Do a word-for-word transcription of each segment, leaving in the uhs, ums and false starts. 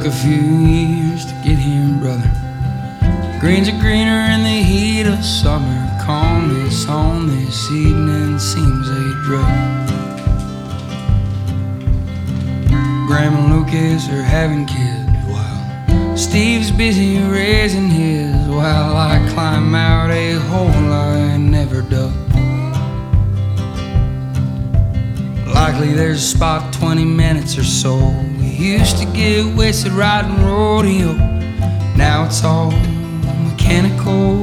a few years to get here, brother. Greens are greener in the heat of summer. Calmness on this evening seems a drug. Graham and Lucas are having kids while Steve's busy raising his, while I climb out a hole I never dug. Likely there's a spot twenty minutes or so. We used to get wasted riding rodeo. Now it's all mechanical.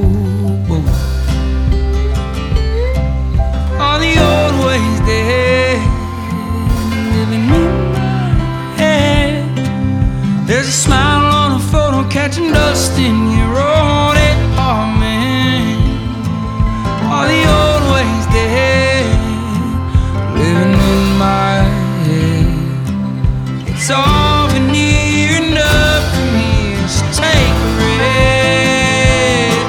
All the old ways dead, living in my head. There's a smile on a photo catching dust in your old apartment. All the old ways dead, living in my head. It's all veneer enough for me, so take a rest.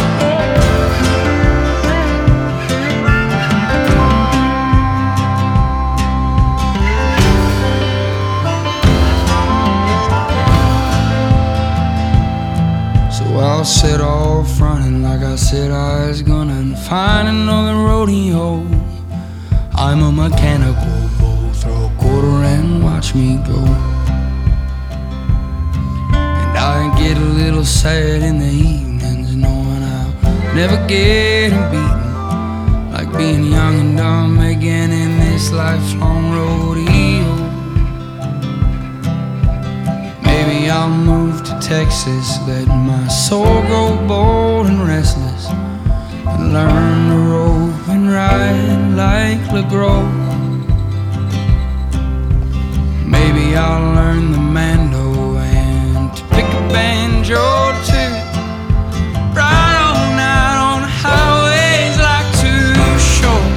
So I'll sit off running like I said I was gonna, and find another rodeo. I'm a mechanical bull, throw a quarter and watch me go. And I get a little sad in the evenings, knowing I'll never get beaten, like being young and dumb again in this lifelong rodeo. Maybe I'll move to Texas, let my soul grow bold and restless, and learn to rope and ride like LeGros. Maybe I'll learn the mando and to pick a banjo too. Ride all night on highways like too short.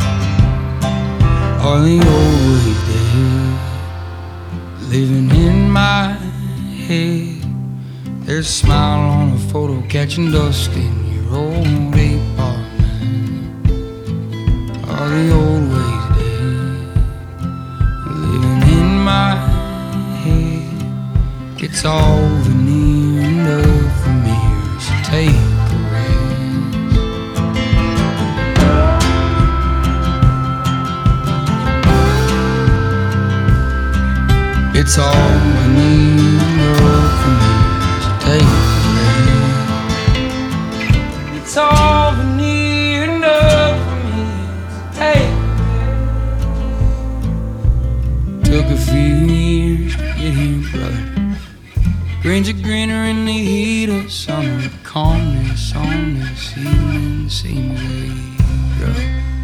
All the old ways dead, living in my head. There's a smile on a photo catching dust in your old apartment. All the old ways dead, living in my head. It's all veneer enough for me, so take a rest. It's all veneer enough for me, so take a rest. It's all veneer enough for me, so take a rest. Took a few years to get here, brother. Greens are greener in the heat of summer. Calmness on this evening seems a drug.